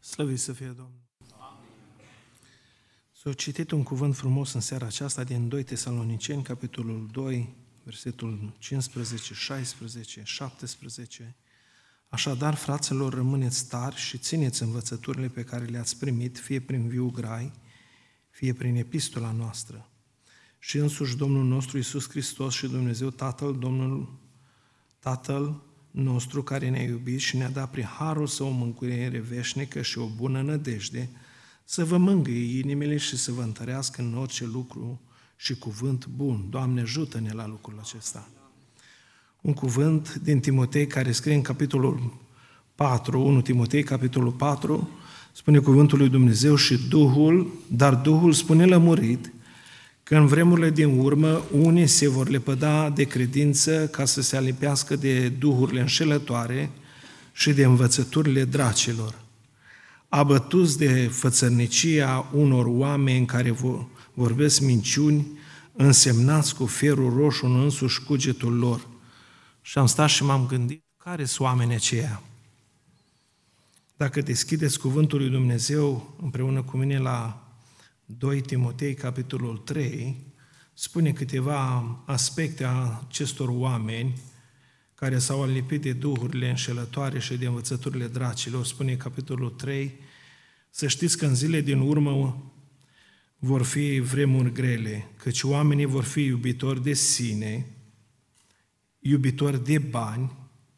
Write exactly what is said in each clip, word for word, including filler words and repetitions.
Slăvit să fie Domnul! S-a citit un cuvânt frumos în seara aceasta din doi Tesaloniceni, capitolul doi, versetul cincisprezece, șaisprezece, șaptesprezece. Așadar, fraților, rămâneți tari și țineți învățăturile pe care le-ați primit, fie prin viu grai, fie prin epistola noastră. Și însuși Domnul nostru Iisus Hristos și Dumnezeu Tatăl, Domnul Tatăl nostru care ne-a iubit și ne-a dat prin harul Său o mântuire veșnică și o bună nădejde, să vă mângâie inimile și să vă întărească în orice lucru și cuvânt bun. Doamne, ajută-ne la lucrul acesta. Un cuvânt din Timotei care scrie în capitolul patru, unu Timotei, capitolul patru, spune cuvântul lui Dumnezeu și Duhul, dar Duhul spune lămurit că în vremurile din urmă unii se vor lepăda de credință ca să se alipească de duhurile înșelătoare și de învățăturile dracilor, abătuți de fățărnicia unor oameni care vorbesc minciuni, însemnați cu ferul roșu în însuși cugetul lor. Și am stat și m-am gândit, care sunt oamenii aceia? Dacă deschideți cuvântul lui Dumnezeu împreună cu mine la doi Timotei, capitolul trei, spune câteva aspecte a acestor oameni care s-au alipit de duhurile înșelătoare și de învățăturile dracilor. Spune capitolul trei, să știți că în zile din urmă vor fi vremuri grele, căci oamenii vor fi iubitori de sine, iubitori de bani,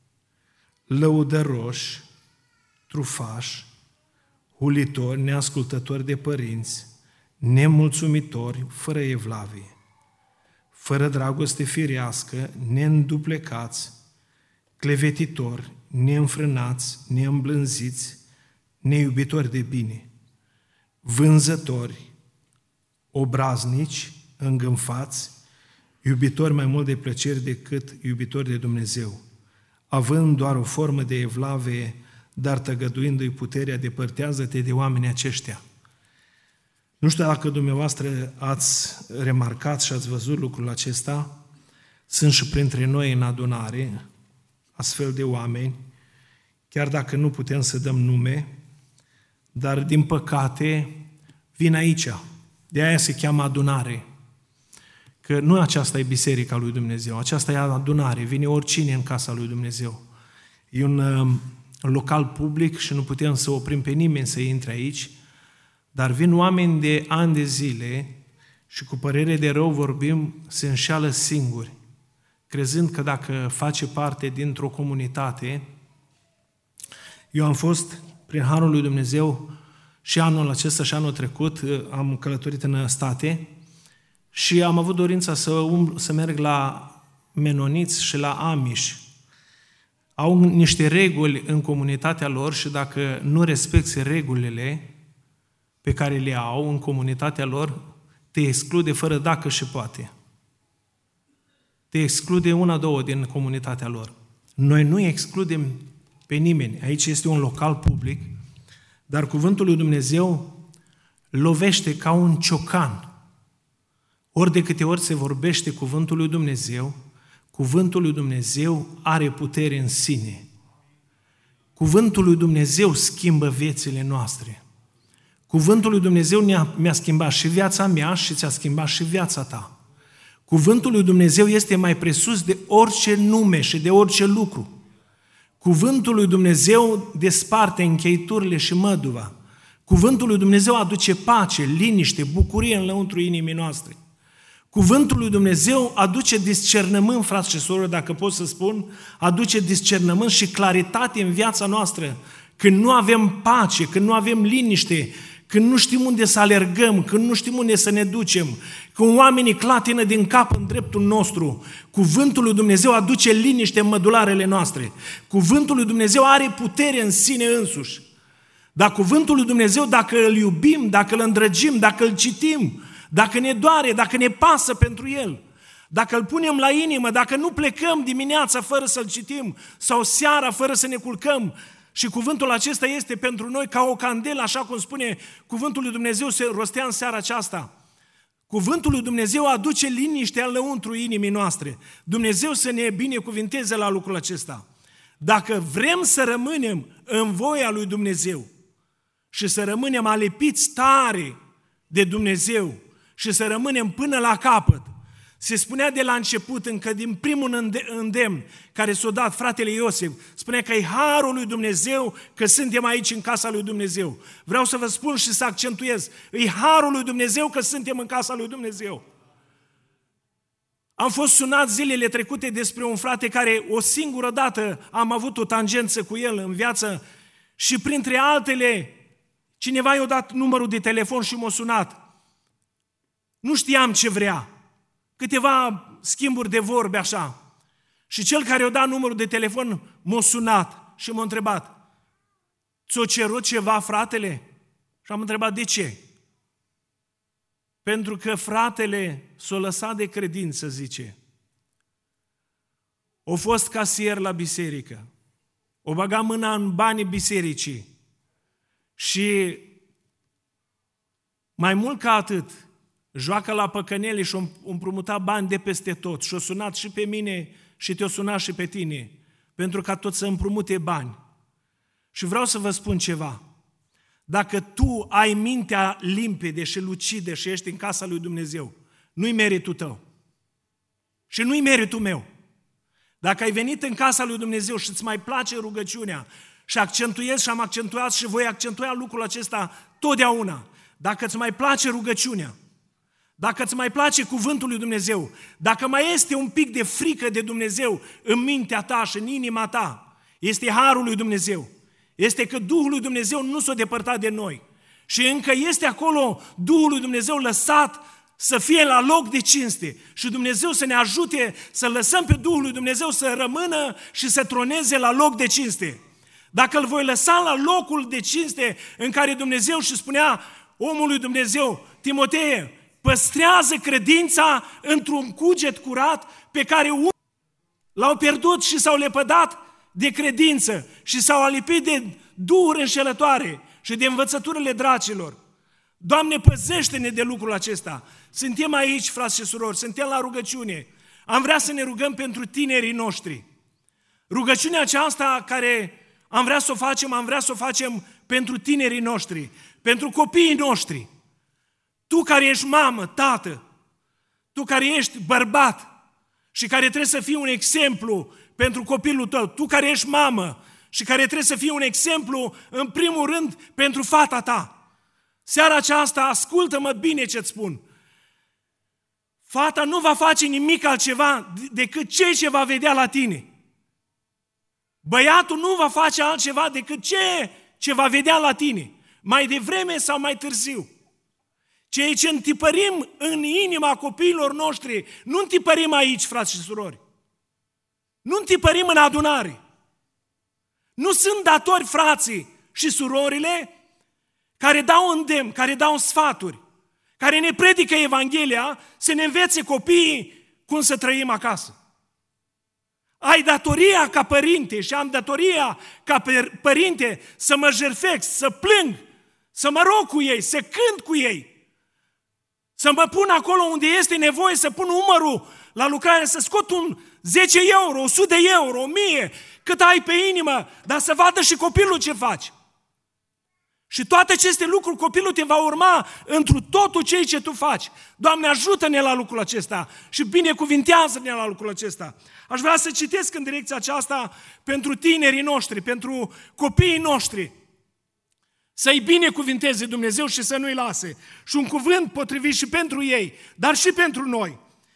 lăudăroși, trufași, hulitori, neascultători de părinți, nemulțumitori, fără evlavie, fără dragoste firească, neînduplecați, clevetitori, neînfrânați, neîmblânziți, neiubitori de bine, vânzători, obraznici, îngânfați, iubitori mai mult de plăceri decât iubitori de Dumnezeu, având doar o formă de evlavie, dar tăgăduindu-i puterea, depărtează-te de oamenii aceștia. Nu știu dacă dumneavoastră ați remarcat și ați văzut lucrul acesta, sunt și printre noi în adunare astfel de oameni, chiar dacă nu putem să dăm nume, dar din păcate vin aici. De aia se cheamă adunare. Că nu aceasta e biserica lui Dumnezeu, aceasta e adunare, vine oricine în casa lui Dumnezeu. E un uh, local public și nu putem să oprim pe nimeni să intre aici, dar vin oameni de ani de zile și cu părere de rău vorbim, se înșeală singuri, crezând că dacă face parte dintr-o comunitate. Eu am fost, prin harul lui Dumnezeu, și anul acesta și anul trecut, am călătorit în state și am avut dorința să, umblu, să merg la menoniți și la amiși. Au niște reguli în comunitatea lor și dacă nu respecti regulile pe care le au în comunitatea lor, te exclude fără dacă și poate. Te exclude una, două din comunitatea lor. Noi nu excludem pe nimeni. Aici este un local public, dar cuvântul lui Dumnezeu lovește ca un ciocan. Ori de câte ori se vorbește cuvântul lui Dumnezeu, cuvântul lui Dumnezeu are putere în sine. Cuvântul lui Dumnezeu schimbă viețile noastre. Cuvântul lui Dumnezeu ne-a, mi-a schimbat și viața mea și ți-a schimbat și viața ta. Cuvântul lui Dumnezeu este mai presus de orice nume și de orice lucru. Cuvântul lui Dumnezeu desparte încheiturile și măduva. Cuvântul lui Dumnezeu aduce pace, liniște, bucurie în lăuntru inimii noastre. Cuvântul lui Dumnezeu aduce discernământ, frați și surori, dacă pot să spun, aduce discernământ și claritate în viața noastră. Când nu avem pace, când nu avem liniște, când nu știm unde să alergăm, când nu știm unde să ne ducem, când oamenii clatină din cap în dreptul nostru, cuvântul lui Dumnezeu aduce liniște în mădularele noastre. Cuvântul lui Dumnezeu are putere în sine însuși. Dar cuvântul lui Dumnezeu, dacă îl iubim, dacă îl îndrăgim, dacă îl citim, dacă ne doare, dacă ne pasă pentru el, dacă îl punem la inimă, dacă nu plecăm dimineața fără să-l citim sau seara fără să ne culcăm, și cuvântul acesta este pentru noi ca o candelă, așa cum spune cuvântul lui Dumnezeu, se rostea în seara aceasta. Cuvântul lui Dumnezeu aduce liniștea în lăuntru inimii noastre. Dumnezeu să ne binecuvinteze la lucrul acesta. Dacă vrem să rămânem în voia lui Dumnezeu, și să rămânem alipiți tare de Dumnezeu și să rămânem până la capăt. Se spunea de la început, încă din primul îndemn care s-a dat fratele Iosif, spunea că e harul lui Dumnezeu că suntem aici în casa lui Dumnezeu. Vreau să vă spun și să accentuez, e harul lui Dumnezeu că suntem în casa lui Dumnezeu. Am fost sunat zilele trecute despre un frate care o singură dată am avut o tangență cu el în viață și printre altele cineva i-a dat numărul de telefon și m-a sunat. Nu știam ce vrea. Câteva schimburi de vorbe așa. Și cel care i-a dat numărul de telefon m-a sunat și m-a întrebat: ți-o cerut ceva, fratele? Și am întrebat: de ce? Pentru că fratele s-a lăsat de credință, zice. A fost casier la biserică. O băga mâna în banii bisericii. Și mai mult ca atât, joacă la păcănele și-a împrumutat bani de peste tot. Și-a sunat și pe mine și te-a sunat și pe tine. Pentru ca tot să împrumute bani. Și vreau să vă spun ceva. Dacă tu ai mintea limpede și lucidă și ești în casa lui Dumnezeu, nu-i meritul tău. Și nu-i meritul meu. Dacă ai venit în casa lui Dumnezeu și îți mai place rugăciunea și accentuezi și am accentuat și voi accentua lucrul acesta totdeauna, dacă îți mai place rugăciunea, dacă îți mai place cuvântul lui Dumnezeu, dacă mai este un pic de frică de Dumnezeu în mintea ta și în inima ta, este harul lui Dumnezeu. Este că Duhul lui Dumnezeu nu s-a depărtat de noi. Și încă este acolo Duhul lui Dumnezeu lăsat să fie la loc de cinste. Și Dumnezeu să ne ajute să lăsăm pe Duhul lui Dumnezeu să rămână și să troneze la loc de cinste. Dacă îl voi lăsa la locul de cinste în care Dumnezeu și spunea omului Dumnezeu, Timotee, păstrează credința într-un cuget curat pe care unii l-au pierdut și s-au lepădat de credință și s-au alipit de duhuri înșelătoare și de învățăturile dracilor. Doamne, păzește-ne de lucrul acesta. Suntem aici, frați și surori, suntem la rugăciune. Am vrea să ne rugăm pentru tinerii noștri. Rugăciunea aceasta care am vrea să o facem, am vrea să o facem pentru tinerii noștri, pentru copiii noștri. Tu care ești mamă, tată, tu care ești bărbat și care trebuie să fii un exemplu pentru copilul tău, tu care ești mamă și care trebuie să fii un exemplu, în primul rând, pentru fata ta. Seara aceasta, ascultă-mă bine ce-ți spun. Fata nu va face nimic altceva decât ceea ce va vedea la tine. Băiatul nu va face altceva decât ceea ce va vedea la tine, mai devreme sau mai târziu. Ceea ce întipărim în inima copiilor noștri, nu întipărim aici, frați și surori. Nu întipărim în adunare. Nu sunt datori frații și surorile care dau îndemn, care dau sfaturi, care ne predică Evanghelia să ne învețe copiii cum să trăim acasă. Ai datoria ca părinte și am datoria ca părinte să mă jertfesc, să plâng, să mă rog cu ei, să cânt cu ei, să mă pun acolo unde este nevoie, să pun umărul la lucrare, să scot un zece euro, o sută de euro, o mie, cât ai pe inimă, dar să vadă și copilul ce faci. Și toate aceste lucruri, copilul te va urma întru totul ceea ce tu faci. Doamne, ajută-ne la lucrul acesta și binecuvintează-ne la lucrul acesta. Aș vrea să citesc în direcția aceasta pentru tinerii noștri, pentru copiii noștri. Să-i binecuvinteze Dumnezeu și să nu-i lase. Și un cuvânt potrivit și pentru ei, dar și pentru noi.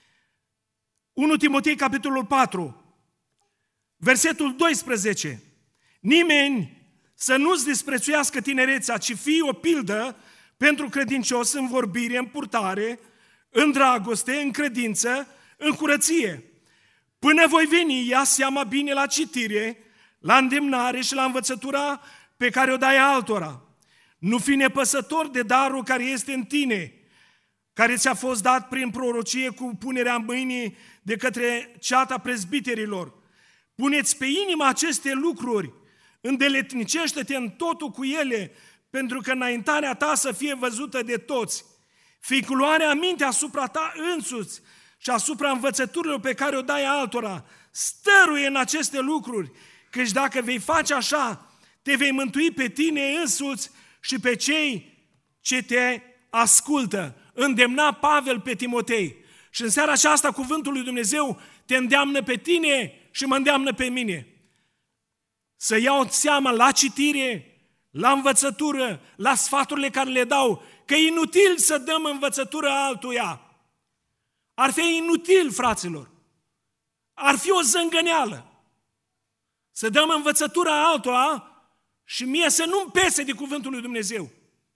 unu Timotei, capitolul patru, versetul doisprezece. Nimeni să nu-ți disprețuiască tinerețea, ci fii o pildă pentru credincios în vorbire, în purtare, în dragoste, în credință, în curăție. Până voi veni, ia seama bine la citire, la îndemnare și la învățătura pe care o dai altora. Nu fi nepăsător de darul care este în tine, care ți-a fost dat prin prorocie cu punerea în mâinii de către ceata prezbiterilor. Puneți pe inimă aceste lucruri, îndeletnicește-te în totul cu ele, pentru că înaintarea ta să fie văzută de toți. Fii cu luarea minte asupra ta însuți și asupra învățăturilor pe care o dai altora. Stăruie în aceste lucruri, căci dacă vei face așa, te vei mântui pe tine însuți și pe cei ce te ascultă. Îndemna Pavel pe Timotei. Și în seara aceasta cuvântul lui Dumnezeu te îndeamnă pe tine și mă îndeamnă pe mine. Să iau seama la citire, la învățătură, la sfaturile care le dau, că e inutil să dăm învățătură altuia. Ar fi inutil, fraților. Ar fi o zângăneală. Să dăm învățătura altora și mie să nu-mi pese de cuvântul lui Dumnezeu.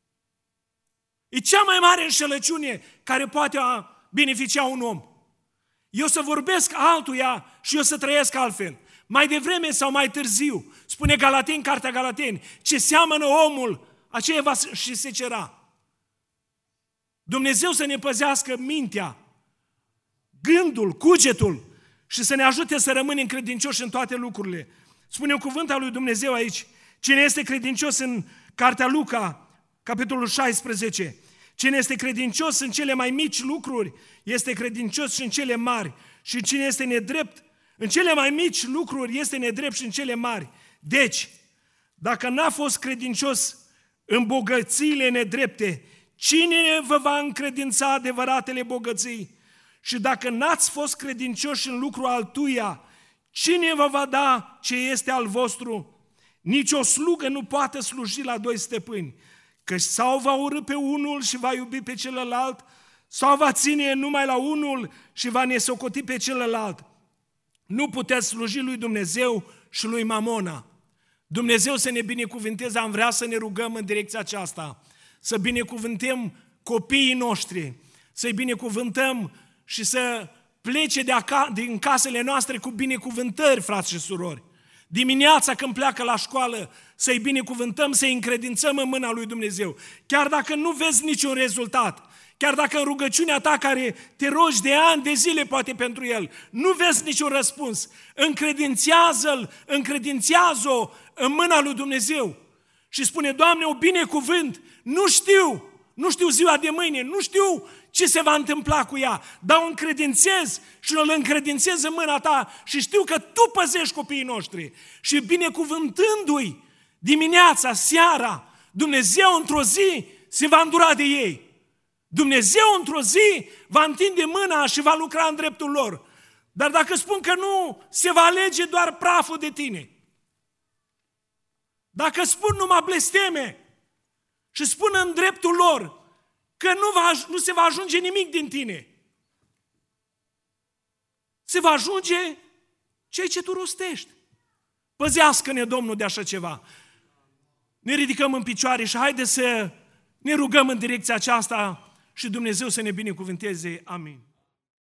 E cea mai mare înșelăciune care poate beneficia un om. Eu să vorbesc altuia și eu să trăiesc altfel. Mai devreme sau mai târziu, spune Galateni, cartea Galateni, ce seamănă omul, aceea va și secera. Dumnezeu să ne păzească mintea, gândul, cugetul și să ne ajute să rămânem credincioși în toate lucrurile. Spune un cuvânt al lui Dumnezeu aici. Cine este credincios în cartea Luca, capitolul șaisprezece, cine este credincios în cele mai mici lucruri, este credincios și în cele mari. Și cine este nedrept în cele mai mici lucruri, este nedrept și în cele mari. Deci, dacă n-a fost credincios în bogățiile nedrepte, cine vă va încredința adevăratele bogății? Și dacă n-ați fost credincioși în lucru altuia, cine vă va da ce este al vostru? Nici o slugă nu poate sluji la doi stăpâni, căci sau va urî pe unul și va iubi pe celălalt, sau va ține numai la unul și va nesocoti pe celălalt. Nu puteți sluji lui Dumnezeu și lui Mamona. Dumnezeu să ne binecuvânteze, am vrea să ne rugăm în direcția aceasta, să binecuvântăm copiii noștri, să-i binecuvântăm și să plece de acasă, din casele noastre cu binecuvântări, frați și surori. Dimineața când pleacă la școală, să-i binecuvântăm, să-i încredințăm în mâna lui Dumnezeu. Chiar dacă nu vezi niciun rezultat, chiar dacă în rugăciunea ta care te rogi de ani, de zile poate pentru el, nu vezi niciun răspuns, încredințează-l, încredințează-o în mâna lui Dumnezeu. Și spune, Doamne, o binecuvânt, nu știu, nu știu ziua de mâine, nu știu ce se va întâmpla cu ea, dar o încredințez și îl încredințez în mâna ta și știu că tu păzești copiii noștri. Și binecuvântându-i dimineața, seara, Dumnezeu într-o zi se va îndura de ei. Dumnezeu într-o zi va întinde mâna și va lucra în dreptul lor. Dar dacă spun că nu, se va alege doar praful de tine. Dacă spun numai blesteme și spun în dreptul lor că nu, va, nu se va ajunge nimic din tine, se va ajunge ceea ce tu rostești. Păzească-ne, Domnul, de așa ceva. Ne ridicăm în picioare și haide să ne rugăm în direcția aceasta și Dumnezeu să ne binecuvânteze. Amin.